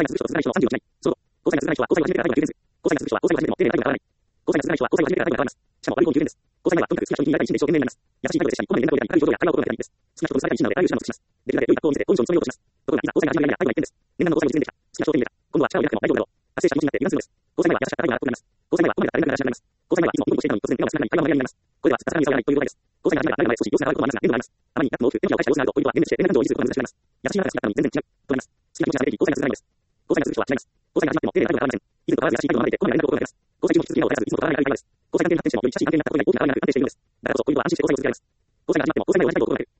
が続く人は続かない人の36ない。そう。交際が続かない人は交際を始めてから大が9です。交際が続く人は交際を始めても丁寧な態度が変わらない。交際が続かない人は交際を始めてから態度が変わります。しかも、我々9点です。交際前はとにかく好きな人に言いながら一心で一生懸命になります。優しい態度で接し、こまめに連絡をやり、高い表情や会話を心がけたらいいです。好きな人と結ばれた一心なので、あらゆる手段を尽くします。できるだけ良い格好を見せて、本性を務めようとします。ところが、いざ交際が始まるや態度が一変です。念願の交際を実現できた。好きな人を手に入れた。今度は力を入れなくても大丈夫だろう。達成した気持ちになって油断するのです。交際前は優しかった態度が楽になります。交際前はこまめな垂れ流しになります。交際前はいつもニコニコしていたのに突然手がつながり会話のやりになります。これではずっとさらに差がないということです。交際が始まれば誰が少し様子が変わることもありますが、限度があります。あまりになくも多く手のひらを返した様子があるとポイントは点滅して連絡を維持することが難しくなります。優しい話が好きだったのに全然違うとなります。好きな気持ちが出てき、交際が続かないのです。交際が続く人は違います。交際が始まっても丁寧な態度が変わりません。以前と変わらず優しい態度を守れてこまめな連絡を心がけます。交際中に続きがを絶やさずいつも変わらない会話です。交際関係に発展してもより親しい関係になったことに大きな変わりがなく安定しているのです。だからこそポイントは安心して交際を続けられます。交際が始まっても交際前を同じ態度を心がける。